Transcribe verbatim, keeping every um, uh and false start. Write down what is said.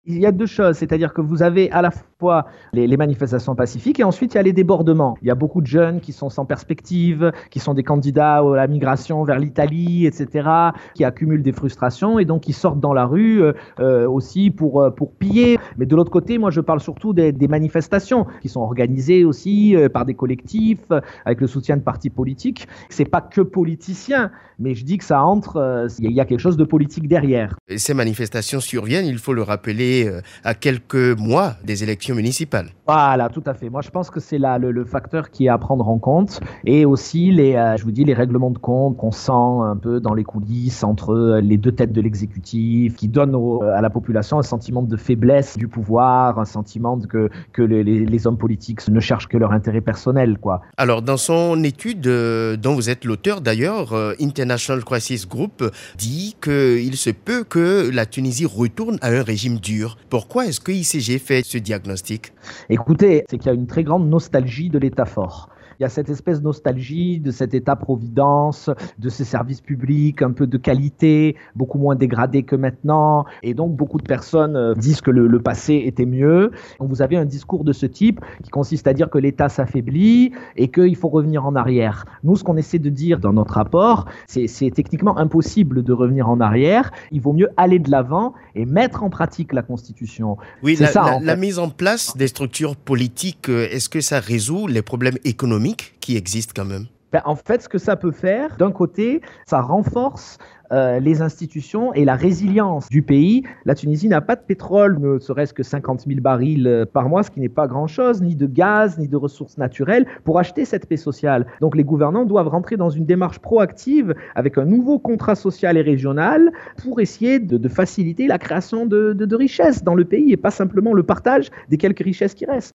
Il y a deux choses, c'est-à-dire que vous avez à la fois les, les manifestations pacifiques et ensuite il y a les débordements. Il y a beaucoup de jeunes qui sont sans perspective, qui sont des candidats à la migration vers l'Italie, et cetera, qui accumulent des frustrations et donc qui sortent dans la rue euh, euh, aussi pour, euh, pour piller. Mais de l'autre côté, moi je parle surtout des, des manifestations qui sont organisées aussi euh, par des collectifs, euh, avec le soutien de partis politiques. C'est pas que politiciens, mais je dis que ça entre, euh, il y a quelque chose de politique derrière. Et ces manifestations surviennent, il faut le rappeler, euh, à quelques mois des élections municipales. Voilà, tout à fait. Moi, je pense que c'est là le, le facteur qui est à prendre en compte et aussi les, euh, je vous dis, les règlements de compte qu'on sent un peu dans les coulisses entre les deux têtes de l'exécutif, qui donnent au, à la population un sentiment de faiblesse du pouvoir, un sentiment de que, que les, les, les hommes politiques ne cherchent que leur intérêt personnel, quoi. Alors, dans son étude, euh, dont vous êtes l'auteur d'ailleurs, euh, International Crisis Group dit qu'il se peut que la Tunisie retourne à un régime dur. Pourquoi est-ce que I C G fait ce diagnostic ? Écoutez, c'est qu'il y a une très grande nostalgie de l'État fort. Il y a cette espèce de nostalgie de cet État-providence, de ces services publics un peu de qualité, beaucoup moins dégradés que maintenant. Et donc, beaucoup de personnes disent que le, le passé était mieux. Donc, vous avez un discours de ce type qui consiste à dire que l'État s'affaiblit et qu'il faut revenir en arrière. Nous, ce qu'on essaie de dire dans notre rapport, c'est, c'est techniquement impossible de revenir en arrière. Il vaut mieux aller de l'avant et mettre en pratique la Constitution. Oui, c'est la, ça, la, en fait. la mise en place des structures politiques, est-ce que ça résout les problèmes économiques qui existent quand même? Ben, en fait, ce que ça peut faire, d'un côté, ça renforce euh, les institutions et la résilience du pays. La Tunisie n'a pas de pétrole, ne serait-ce que cinquante mille barils par mois, ce qui n'est pas grand-chose, ni de gaz, ni de ressources naturelles, pour acheter cette paix sociale. Donc les gouvernants doivent rentrer dans une démarche proactive avec un nouveau contrat social et régional pour essayer de, de faciliter la création de, de, de richesses dans le pays et pas simplement le partage des quelques richesses qui restent.